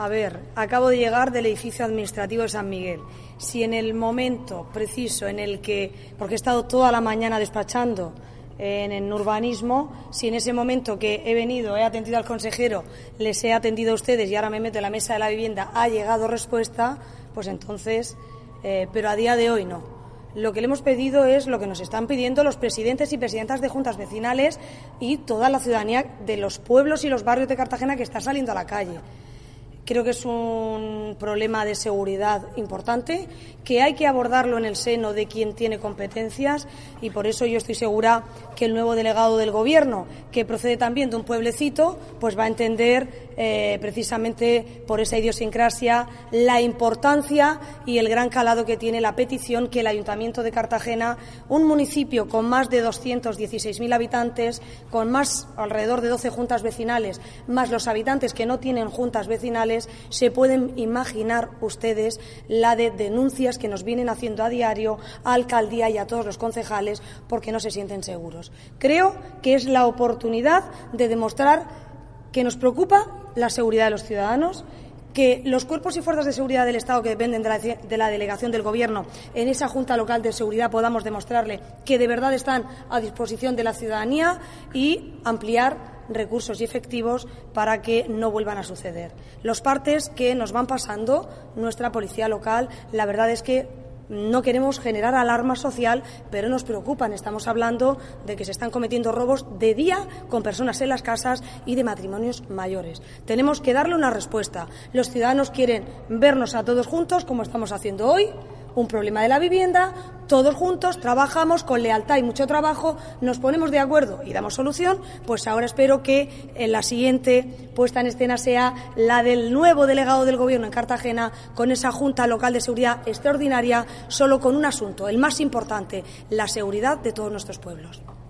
A ver, acabo de llegar del edificio administrativo de San Miguel. Si en el momento preciso en el que, porque he estado toda la mañana despachando en urbanismo, si en ese momento que he venido, he atendido al consejero, les he atendido a ustedes y ahora me meto en la mesa de la vivienda, ha llegado respuesta, pues entonces, pero a día de hoy no. Lo que le hemos pedido es lo que nos están pidiendo los presidentes y presidentas de juntas vecinales y toda la ciudadanía de los pueblos y los barrios de Cartagena que está saliendo a la calle. Creo que es un problema de seguridad importante, que hay que abordarlo en el seno de quien tiene competencias y por eso yo estoy segura que el nuevo delegado del Gobierno, que procede también de un pueblecito, pues va a entender precisamente por esa idiosincrasia la importancia y el gran calado que tiene la petición que el Ayuntamiento de Cartagena, un municipio con más de 216.000 habitantes, con más alrededor de 12 juntas vecinales, más los habitantes que no tienen juntas vecinales, se pueden imaginar ustedes la de denuncias que nos vienen haciendo a diario a alcaldía y a todos los concejales porque no se sienten seguros. Creo que es la oportunidad de demostrar que nos preocupa la seguridad de los ciudadanos, que los cuerpos y fuerzas de seguridad del Estado que dependen de la delegación del Gobierno en esa Junta Local de Seguridad podamos demostrarle que de verdad están a disposición de la ciudadanía y ampliar recursos y efectivos para que no vuelvan a suceder. Los partes que nos van pasando, nuestra policía local, la verdad es que no queremos generar alarma social, pero nos preocupan. Estamos hablando de que se están cometiendo robos de día con personas en las casas y de matrimonios mayores. Tenemos que darle una respuesta. Los ciudadanos quieren vernos a todos juntos, como estamos haciendo hoy, un problema de la vivienda, todos juntos, trabajamos con lealtad y mucho trabajo, nos ponemos de acuerdo y damos solución, pues ahora espero que en la siguiente puesta en escena sea la del nuevo delegado del Gobierno en Cartagena, con esa Junta Local de Seguridad extraordinaria, solo con un asunto, el más importante, la seguridad de todos nuestros pueblos.